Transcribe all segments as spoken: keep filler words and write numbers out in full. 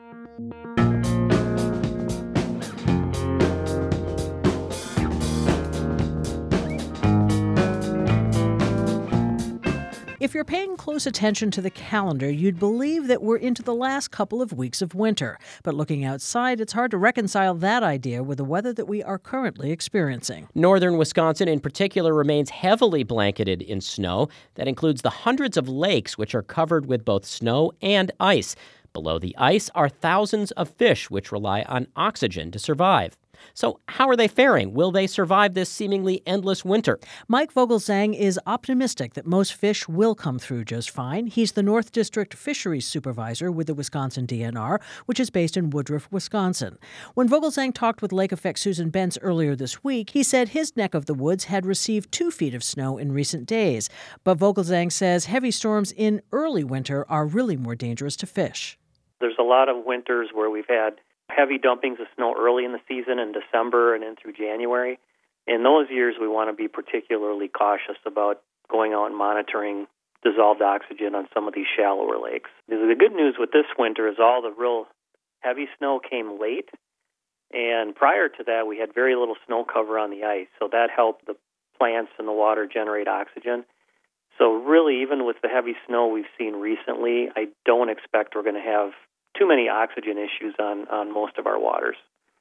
If you're paying close attention to the calendar, you'd believe that we're into the last couple of weeks of winter. But looking outside, it's hard to reconcile that idea with the weather that we are currently experiencing. Northern Wisconsin in particular remains heavily blanketed in snow. That includes the hundreds of lakes which are covered with both snow and ice. Below the ice are thousands of fish which rely on oxygen to survive. So how are they faring? Will they survive this seemingly endless winter? Mike Vogelsang is optimistic that most fish will come through just fine. He's the North District Fisheries Supervisor with the Wisconsin D N R, which is based in Woodruff, Wisconsin. When Vogelsang talked with Lake Effect Susan Bentz earlier this week, he said his neck of the woods had received two feet of snow in recent days. But Vogelsang says heavy storms in early winter are really more dangerous to fish. There's a lot of winters where we've had heavy dumpings of snow early in the season in December and in through January. In those years, we want to be particularly cautious about going out and monitoring dissolved oxygen on some of these shallower lakes. The good news with this winter is all the real heavy snow came late, and prior to that, we had very little snow cover on the ice, so that helped the plants in the water generate oxygen. So really, even with the heavy snow we've seen recently, I don't expect we're going to have too many oxygen issues on, on most of our waters.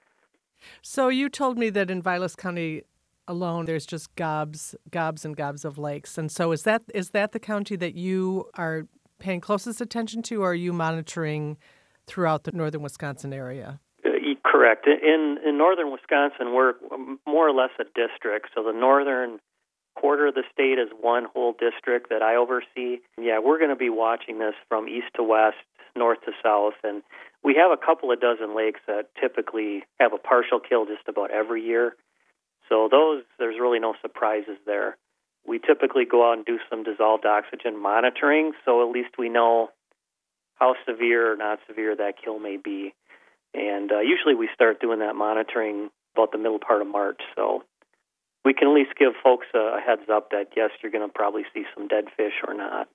So you told me that in Vilas County alone, there's just gobs, gobs and gobs of lakes. And so is that is that the county that you are paying closest attention to, or are you monitoring throughout the northern Wisconsin area? Uh, correct. In, in northern Wisconsin, we're more or less a district. So the northern quarter of the state is one whole district that I oversee. Yeah, we're going to be watching this from east to west, north to south, and we have a couple of dozen lakes that typically have a partial kill just about every year. So those, there's really no surprises there. We typically go out and do some dissolved oxygen monitoring, so at least we know how severe or not severe that kill may be. And uh, usually we start doing that monitoring about the middle part of March, so we can at least give folks a, a heads up that, yes, you're going to probably see some dead fish or not.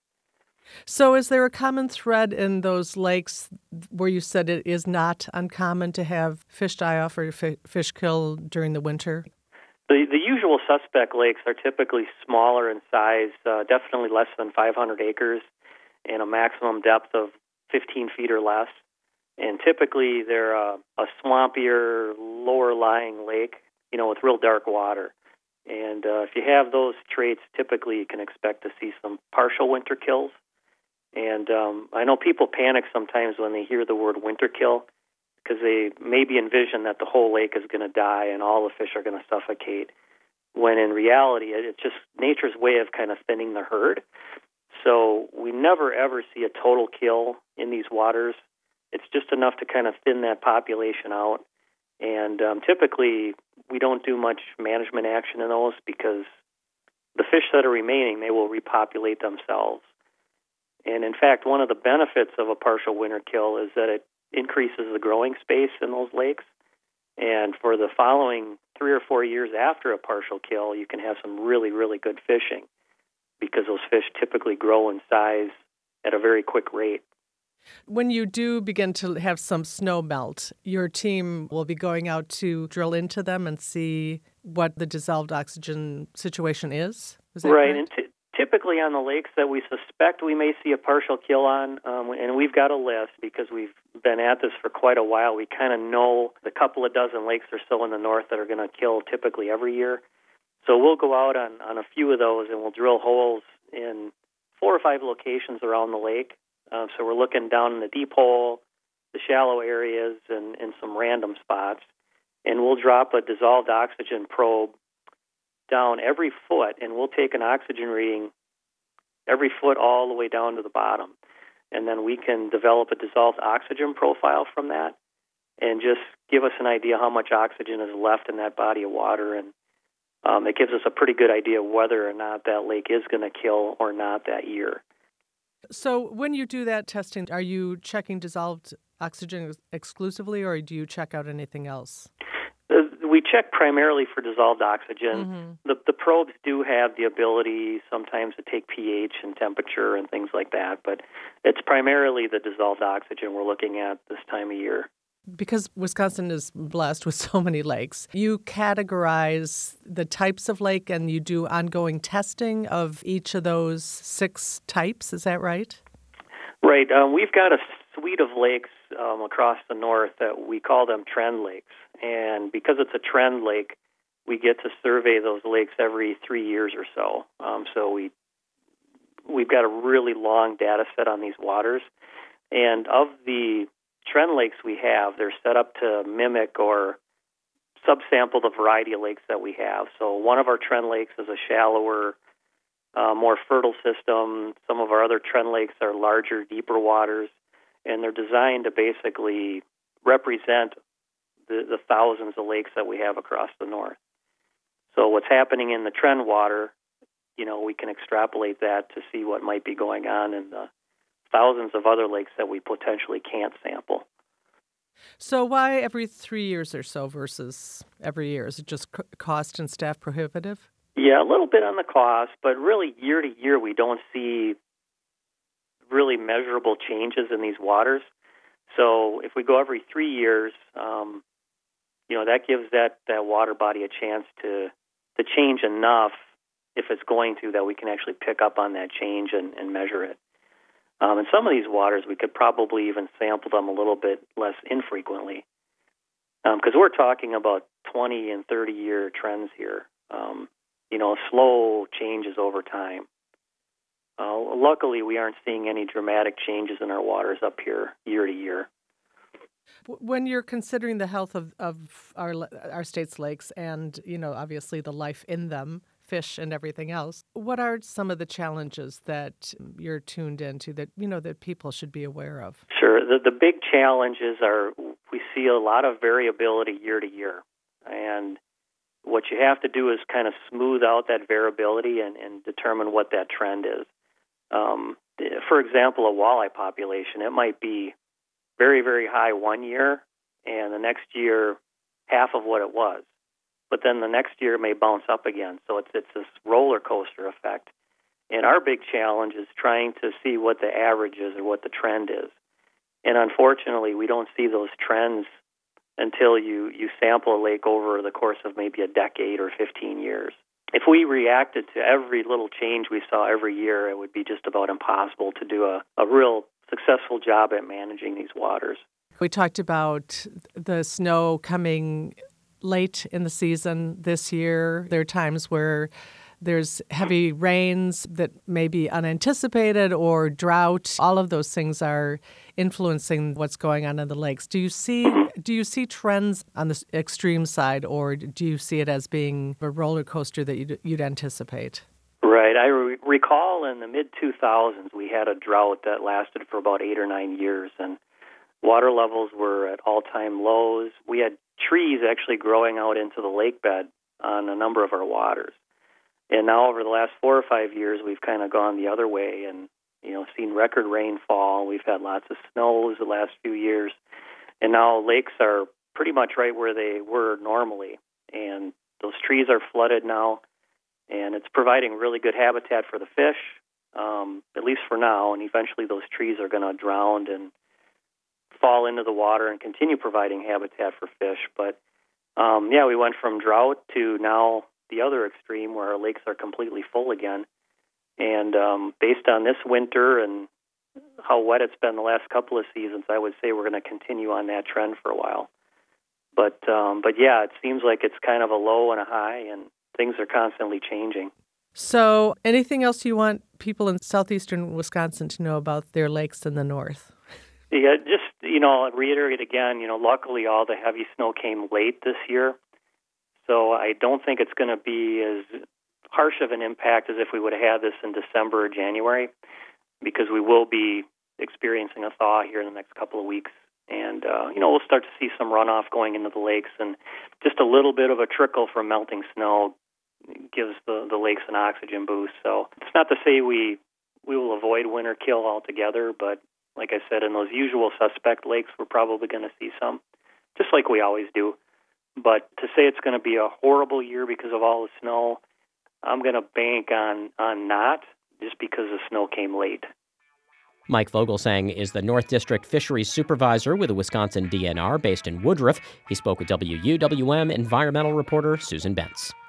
So is there a common thread in those lakes where you said it is not uncommon to have fish die off or f- fish kill during the winter? The the usual suspect lakes are typically smaller in size, uh, definitely less than five hundred acres, and a maximum depth of fifteen feet or less. And typically they're a, a swampier, lower-lying lake, you know, with real dark water. And uh, if you have those traits, typically you can expect to see some partial winter kills. And um, I know people panic sometimes when they hear the word winter kill because they maybe envision that the whole lake is going to die and all the fish are going to suffocate, when in reality it's just nature's way of kind of thinning the herd. So we never, ever see a total kill in these waters. It's just enough to kind of thin that population out. And um, typically we don't do much management action in those because the fish that are remaining, they will repopulate themselves. And in fact, one of the benefits of a partial winter kill is that it increases the growing space in those lakes. And for the following three or four years after a partial kill, you can have some really, really good fishing because those fish typically grow in size at a very quick rate. When you do begin to have some snow melt, your team will be going out to drill into them and see what the dissolved oxygen situation is? Is that right. correct? And t- typically on the lakes that we suspect we may see a partial kill on, um, and we've got a list because we've been at this for quite a while, we kind of know the couple of dozen lakes or so in the north that are going to kill typically every year. So we'll go out on, on a few of those and we'll drill holes in four or five locations around the lake. Uh, so we're looking down in the deep hole, the shallow areas, and, and some random spots. And we'll drop a dissolved oxygen probe down every foot, and we'll take an oxygen reading every foot all the way down to the bottom. And then we can develop a dissolved oxygen profile from that and just give us an idea how much oxygen is left in that body of water. And um, it gives us a pretty good idea whether or not that lake is going to kill or not that year. So when you do that testing, are you checking dissolved oxygen ex- exclusively, or do you check out anything else? Uh, we check primarily for dissolved oxygen. Mm-hmm. The, the probes do have the ability sometimes to take pH and temperature and things like that, but it's primarily the dissolved oxygen we're looking at this time of year. Because Wisconsin is blessed with so many lakes, you categorize the types of lake and you do ongoing testing of each of those six types. Is that right? Right. Um, we've got a suite of lakes um, across the north that we call them trend lakes. And because it's a trend lake, we get to survey those lakes every three years or so. Um, so we, we've got a really long data set on these waters. And of the trend lakes we have, they're set up to mimic or subsample the variety of lakes that we have. So one of our trend lakes is a shallower, uh, more fertile system. Some of our other trend lakes are larger, deeper waters, and they're designed to basically represent the, the thousands of lakes that we have across the north. So what's happening in the trend water, you know, we can extrapolate that to see what might be going on in the thousands of other lakes that we potentially can't sample. So why every three years or so versus every year? Is it just cost and staff prohibitive? Yeah, a little bit on the cost, but really year to year we don't see really measurable changes in these waters. So if we go every three years, um, you know, that gives that, that water body a chance to, to change enough, if it's going to, that we can actually pick up on that change and, and measure it. Um, in some of these waters, we could probably even sample them a little bit less infrequently, because um, we're talking about twenty and thirty year trends here. Um, you know, slow changes over time. Uh, luckily, we aren't seeing any dramatic changes in our waters up here year to year. When you're considering the health of, of our our state's lakes and, you know, obviously the life in them, fish and everything else, what are some of the challenges that you're tuned into that, you know, that people should be aware of? Sure. The, the big challenges are we see a lot of variability year to year. And what you have to do is kind of smooth out that variability and, and determine what that trend is. Um, for example, a walleye population, it might be very, very high one year, and the next year half of what it was. But then the next year it may bounce up again. So it's it's this roller coaster effect. And our big challenge is trying to see what the average is or what the trend is. And unfortunately, we don't see those trends until you, you sample a lake over the course of maybe a decade or fifteen years. If we reacted to every little change we saw every year, it would be just about impossible to do a, a real successful job at managing these waters. We talked about the snow coming late in the season this year. There are times where there's heavy rains that may be unanticipated or drought. All of those things are influencing what's going on in the lakes. Do you see do you see trends on the extreme side, or do you see it as being a roller coaster that you'd, you'd anticipate? Right. I re- recall in the mid two thousands we had a drought that lasted for about eight or nine years, and water levels were at all-time lows. We had trees actually growing out into the lake bed on a number of our waters. And now over the last four or five years, we've kind of gone the other way and, you know, seen record rainfall. We've had lots of snows the last few years. And now lakes are pretty much right where they were normally. And those trees are flooded now, and it's providing really good habitat for the fish, um, at least for now. And eventually those trees are going to drown and fall into the water and continue providing habitat for fish. But, um, yeah, we went from drought to now the other extreme where our lakes are completely full again. And um, based on this winter and how wet it's been the last couple of seasons, I would say we're going to continue on that trend for a while. But, um, but yeah, it seems like it's kind of a low and a high, and things are constantly changing. So anything else you want people in southeastern Wisconsin to know about their lakes in the north? Yeah, just, you know, reiterate again, you know, luckily all the heavy snow came late this year. So I don't think it's going to be as harsh of an impact as if we would have had this in December or January, because we will be experiencing a thaw here in the next couple of weeks. And, uh, you know, we'll start to see some runoff going into the lakes, and just a little bit of a trickle from melting snow gives the, the lakes an oxygen boost. So it's not to say we, we will avoid winter kill altogether, but like I said, in those usual suspect lakes, we're probably going to see some, just like we always do. But to say it's going to be a horrible year because of all the snow, I'm going to bank on, on not, just because the snow came late. Mike Vogelsang is the North District Fisheries Supervisor with the Wisconsin D N R based in Woodruff. He spoke with W U W M environmental reporter Susan Bentz.